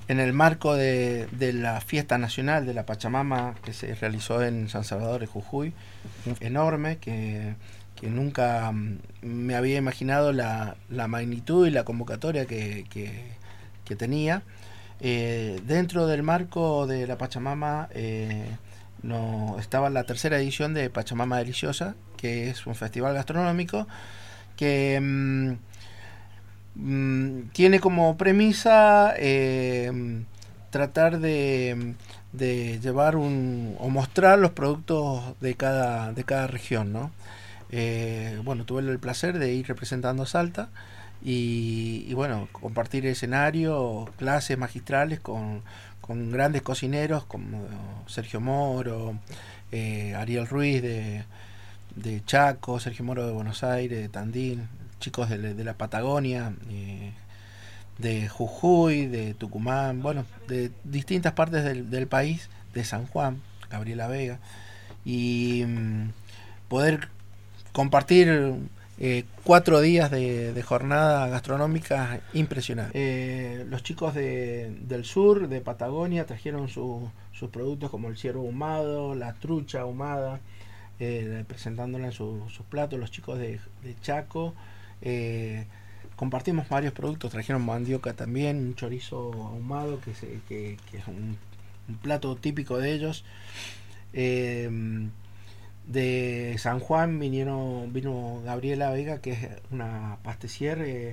en el marco de la fiesta nacional de la Pachamama que se realizó en San Salvador de Jujuy, enorme, que nunca me había imaginado la magnitud y la convocatoria que tenía. Dentro del marco de la Pachamama no, estaba la tercera edición de Pachamama Deliciosa, que es un festival gastronómico que tiene como premisa tratar de llevar o mostrar los productos de cada región, ¿no? Bueno, tuve el placer de ir representando a Salta y bueno, compartir escenario, clases magistrales con grandes cocineros como Sergio Moro, Ariel Ruiz de Chaco, Sergio Moro de Buenos Aires, de Tandil, chicos de la Patagonia, de Jujuy, de Tucumán, bueno, de distintas partes del país, de San Juan, Gabriela Vega, y poder compartir 4 días de jornada gastronómica impresionante. Los chicos del sur, de Patagonia, trajeron sus productos como el ciervo ahumado, la trucha ahumada, presentándola en sus platos. Los chicos de Chaco compartimos varios productos, trajeron mandioca también, un chorizo ahumado que es un plato típico de ellos. De San Juan vino Gabriela Vega, que es una pastecier,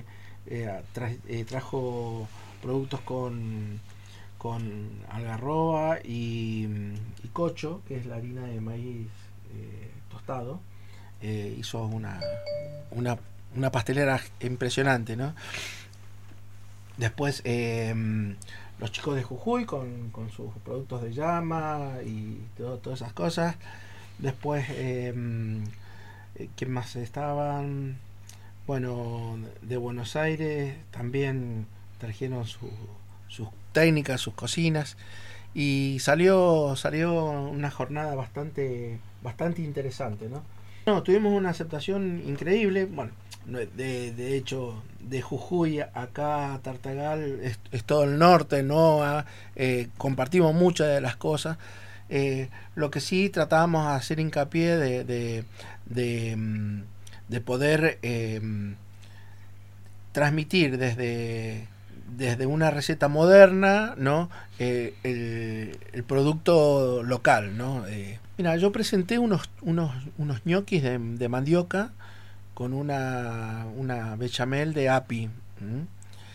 trajo productos con algarroba y cocho, que es la harina de maíz tostado. Hizo una pastelera impresionante, ¿no? Después los chicos de Jujuy con sus productos de llama y todas esas cosas. Después, ¿quién más estaban? Bueno, de Buenos Aires también trajeron sus técnicas, sus cocinas. Y salió una jornada bastante interesante, ¿no? No, tuvimos una aceptación increíble. Bueno, de hecho, de Jujuy acá a Tartagal es todo el norte, ¿no? Compartimos muchas de las cosas. Lo que sí tratábamos de hacer hincapié de poder transmitir desde una receta moderna, ¿no? El producto local, ¿no? Mira, yo presenté unos ñoquis de mandioca con una bechamel de api, ¿m?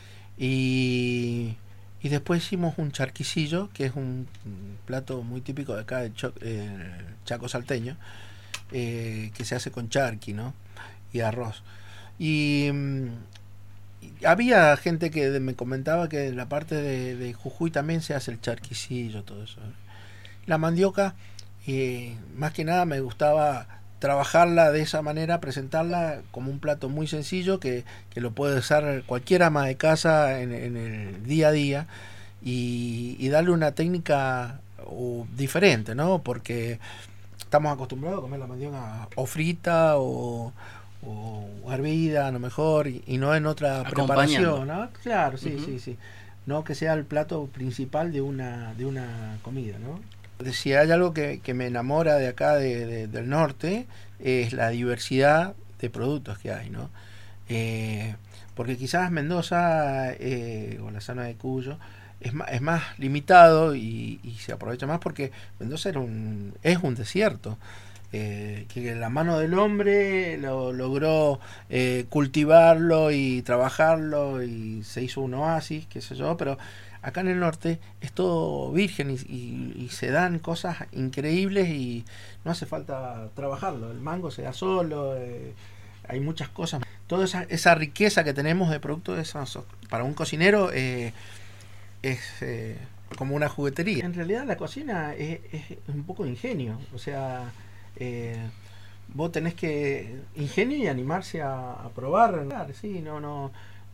Y después hicimos un charquicillo, que es un plato muy típico de acá, de Chaco salteño, que se hace con charqui, ¿no? Y arroz. Y había gente que me comentaba que en la parte de Jujuy también se hace el charquicillo, todo eso. La mandioca, más que nada me gustaba trabajarla de esa manera, presentarla como un plato muy sencillo que lo puede usar cualquier ama de casa en el día a día y darle una técnica diferente, ¿no? Porque estamos acostumbrados a comer la mandioca o frita o hervida a lo mejor y no en otra preparación, ¿no? Claro, sí, sí. No que sea el plato principal de una comida, ¿no? Si hay algo que me enamora de acá del norte es la diversidad de productos que hay, ¿no? Porque quizás Mendoza o la zona de Cuyo es más limitado y se aprovecha más porque Mendoza es un desierto. Que la mano del hombre logró cultivarlo y trabajarlo y se hizo un oasis, qué sé yo, pero acá en el norte es todo virgen y se dan cosas increíbles y no hace falta trabajarlo, el mango se da solo, hay muchas cosas, toda esa riqueza que tenemos de productos para un cocinero es como una juguetería. En realidad la cocina es un poco de ingenio, o sea, vos tenés que ingenio y animarse a probar, sí, no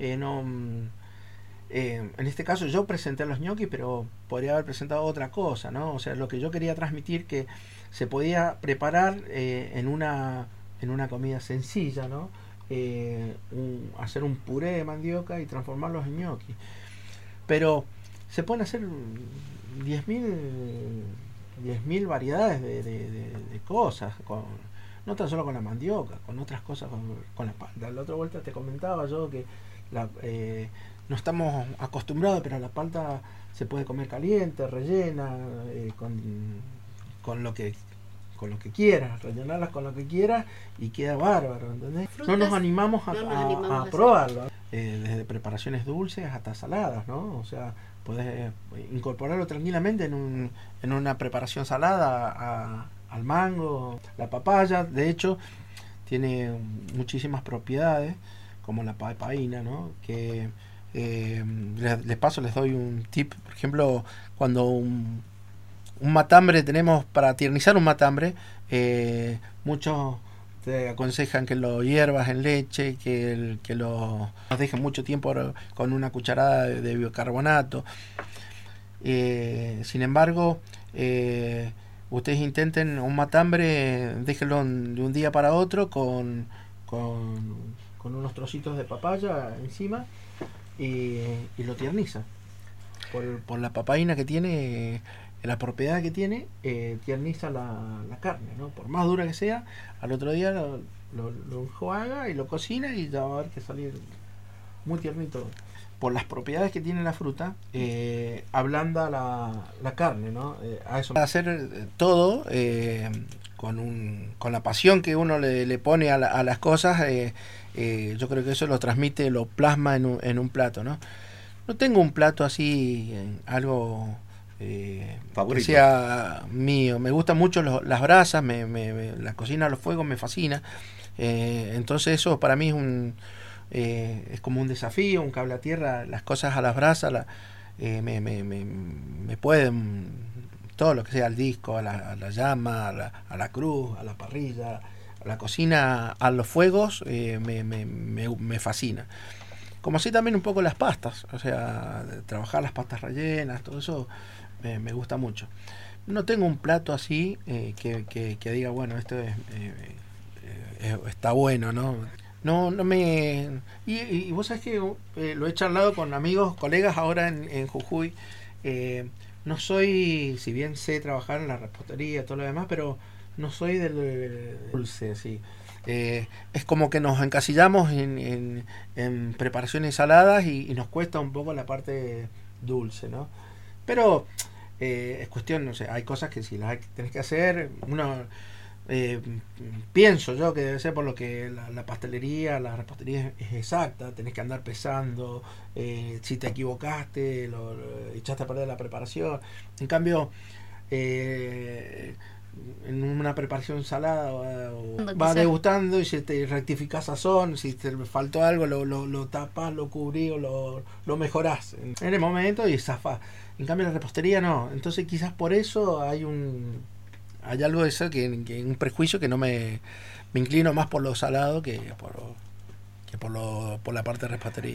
en este caso yo presenté los ñoquis, pero podría haber presentado otra cosa, ¿no? O sea, lo que yo quería transmitir que se podía preparar en una comida sencilla, ¿no? Hacer un puré de mandioca y transformarlos en ñoquis. Pero se pueden hacer 10.000 variedades de cosas, no tan solo con la mandioca, con otras cosas, con la palta. La otra vuelta te comentaba yo que no estamos acostumbrados, pero la palta se puede comer caliente, rellena, con lo que quieras, rellenarlas con lo que quieras y queda bárbaro, ¿entendés? No nos animamos a probarlo, desde preparaciones dulces hasta saladas, ¿no? O sea, puedes incorporarlo tranquilamente en una preparación salada al mango, la papaya. De hecho, tiene muchísimas propiedades, como la papaína, ¿no? Que les doy un tip. Por ejemplo, cuando un matambre tenemos, para tiernizar un matambre, muchos te aconsejan que lo hiervas en leche, que lo dejes mucho tiempo con una cucharada de bicarbonato. Sin embargo, ustedes intenten un matambre, déjenlo de un día para otro con unos trocitos de papaya encima y lo tierniza. Por la papaína que tiene, la propiedad que tiene, tierniza la carne, ¿no? Por más dura que sea, al otro día lo enjuaga y lo cocina y ya va a ver que salir muy tiernito. Por las propiedades que tiene la fruta, ablanda la carne, ¿no? A eso hacer todo con la pasión que uno le pone a las cosas. Yo creo que eso lo transmite, lo plasma en un plato, ¿no? No tengo un plato así, algo que sea mío. Me gustan mucho las brasas, la cocina a los fuegos me fascina. Entonces eso para mí es como un desafío, un cable a tierra. Las cosas a las brasas me pueden, todo lo que sea, al disco, a la llama, a la cruz, a la parrilla, a la cocina a los fuegos, me fascina. Como así también un poco las pastas, o sea, trabajar las pastas rellenas, todo eso me gusta mucho. No tengo un plato así que diga, bueno, esto está bueno, ¿no? No me... Y vos sabés que lo he charlado con amigos, colegas ahora en Jujuy. No soy, si bien sé trabajar en la repostería, todo lo demás, pero no soy del dulce, así. Es como que nos encasillamos en preparaciones saladas y nos cuesta un poco la parte dulce, ¿no? Pero es cuestión, no sé, hay cosas que si las tenés que hacer, uno pienso yo que debe ser por lo que la pastelería, la repostería es exacta, tenés que andar pesando, si te equivocaste, lo echaste a perder la preparación. En cambio, en una preparación salada vas degustando y si te rectificás sazón, si te faltó algo lo tapas, lo cubrís o lo mejorás en el momento y zafás. En cambio la repostería no, entonces quizás por eso hay algo de eso, que un prejuicio que no me inclino más por lo salado que por la parte de repostería.